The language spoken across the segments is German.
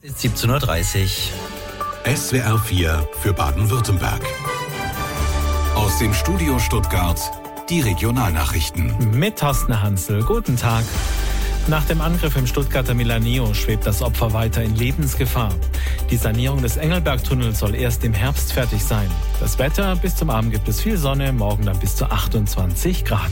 17:30 Uhr. SWR 4 für Baden-Württemberg. Aus dem Studio Stuttgart die Regionalnachrichten. Mit Thorsten Hansel. Guten Tag. Nach dem Angriff im Stuttgarter Milaneo schwebt das Opfer weiter in Lebensgefahr. Die Sanierung des Engelberg-Tunnels soll erst im Herbst fertig sein. Das Wetter: bis zum Abend gibt es viel Sonne, morgen dann bis zu 28 Grad.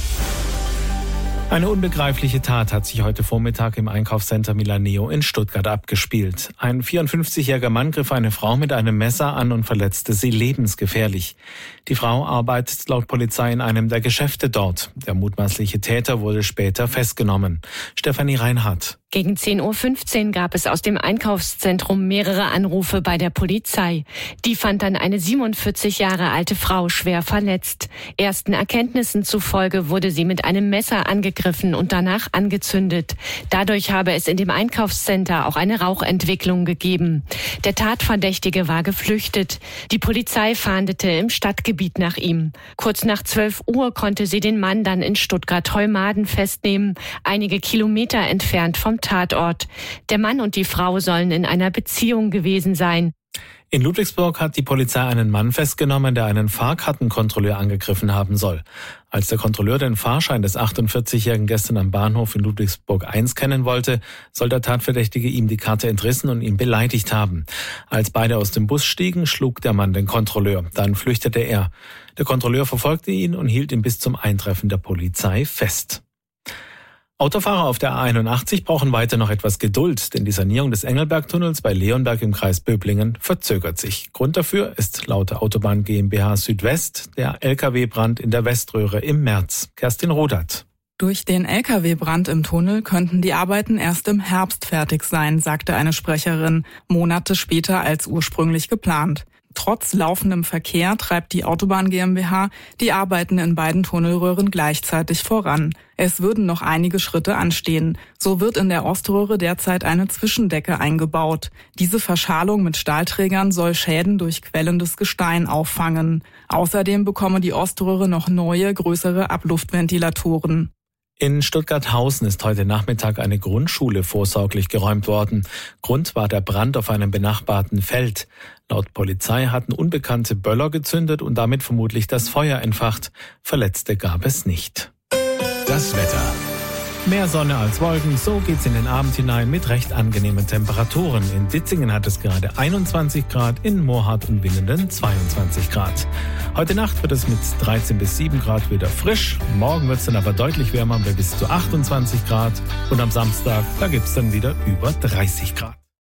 Eine unbegreifliche Tat hat sich heute Vormittag im Einkaufscenter Milaneo in Stuttgart abgespielt. Ein 54-jähriger Mann griff eine Frau mit einem Messer an und verletzte sie lebensgefährlich. Die Frau arbeitet laut Polizei in einem der Geschäfte dort. Der mutmaßliche Täter wurde später festgenommen. Stefanie Reinhardt. Gegen 10:15 Uhr gab es aus dem Einkaufszentrum mehrere Anrufe bei der Polizei. Die fand dann eine 47 Jahre alte Frau schwer verletzt. Ersten Erkenntnissen zufolge wurde sie mit einem Messer angegriffen und danach angezündet. Dadurch habe es in dem Einkaufscenter auch eine Rauchentwicklung gegeben. Der Tatverdächtige war geflüchtet. Die Polizei fahndete im Stadtgebiet nach ihm. Kurz nach 12 Uhr konnte sie den Mann dann in Stuttgart-Heumaden festnehmen, einige Kilometer entfernt vom Tatort. Der Mann und die Frau sollen in einer Beziehung gewesen sein. In Ludwigsburg hat die Polizei einen Mann festgenommen, der einen Fahrkartenkontrolleur angegriffen haben soll. Als der Kontrolleur den Fahrschein des 48-Jährigen gestern am Bahnhof in Ludwigsburg I kennen wollte, soll der Tatverdächtige ihm die Karte entrissen und ihn beleidigt haben. Als beide aus dem Bus stiegen, schlug der Mann den Kontrolleur. Dann flüchtete er. Der Kontrolleur verfolgte ihn und hielt ihn bis zum Eintreffen der Polizei fest. Autofahrer auf der A81 brauchen weiter noch etwas Geduld, denn die Sanierung des Engelberg-Tunnels bei Leonberg im Kreis Böblingen verzögert sich. Grund dafür ist laut der Autobahn GmbH Südwest der Lkw-Brand in der Weströhre im März. Kerstin Rodath. Durch den Lkw-Brand im Tunnel könnten die Arbeiten erst im Herbst fertig sein, sagte eine Sprecherin, Monate später als ursprünglich geplant. Trotz laufendem Verkehr treibt die Autobahn GmbH die Arbeiten in beiden Tunnelröhren gleichzeitig voran. Es würden noch einige Schritte anstehen. So wird in der Oströhre derzeit eine Zwischendecke eingebaut. Diese Verschalung mit Stahlträgern soll Schäden durch quellendes Gestein auffangen. Außerdem bekomme die Oströhre noch neue, größere Abluftventilatoren. In Stuttgart-Hausen ist heute Nachmittag eine Grundschule vorsorglich geräumt worden. Grund war der Brand auf einem benachbarten Feld. Laut Polizei hatten Unbekannte Böller gezündet und damit vermutlich das Feuer entfacht. Verletzte gab es nicht. Das Wetter. Mehr Sonne als Wolken, so geht's in den Abend hinein mit recht angenehmen Temperaturen. In Ditzingen hat es gerade 21 Grad, in Moorhardt und Winnenden 22 Grad. Heute Nacht wird es mit 13 bis 7 Grad wieder frisch. Morgen wird es dann aber deutlich wärmer bei bis zu 28 Grad. Und am Samstag, da gibt's dann wieder über 30 Grad.